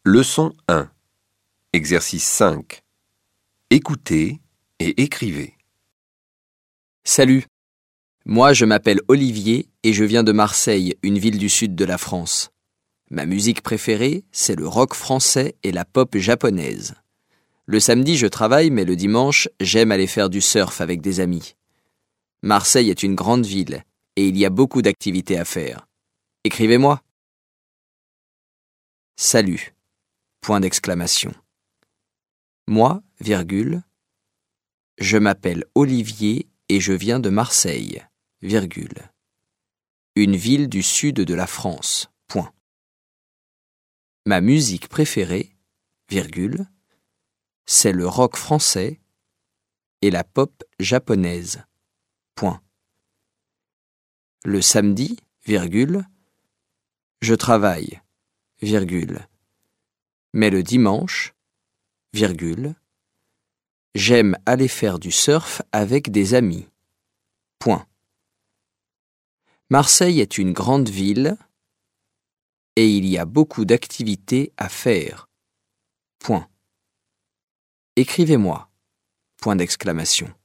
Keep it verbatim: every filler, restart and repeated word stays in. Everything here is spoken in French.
Leçon un. Exercice cinq. Écoutez et écrivez. Salut, moi je m'appelle Olivier et je viens de Marseille, une ville du sud de la France. Ma musique préférée, c'est le rock français et la pop japonaise. Le samedi, je travaille, mais le dimanche, j'aime aller faire du surf avec des amis. Marseille est une grande ville et il y a beaucoup d'activités à faire. Écrivez-moi. Salut. Point d'exclamation. Moi, virgule, je m'appelle Olivier et je viens de Marseille, virgule. Une ville du sud de la France, point. Ma musique préférée, virgule, c'est le rock français et la pop japonaise, point. Le samedi, virgule, je travaille, virgule. Mais le dimanche, virgule, j'aime aller faire du surf avec des amis. Point. Marseille est une grande ville et il y a beaucoup d'activités à faire. Point. Écrivez-moi. Point d'exclamation.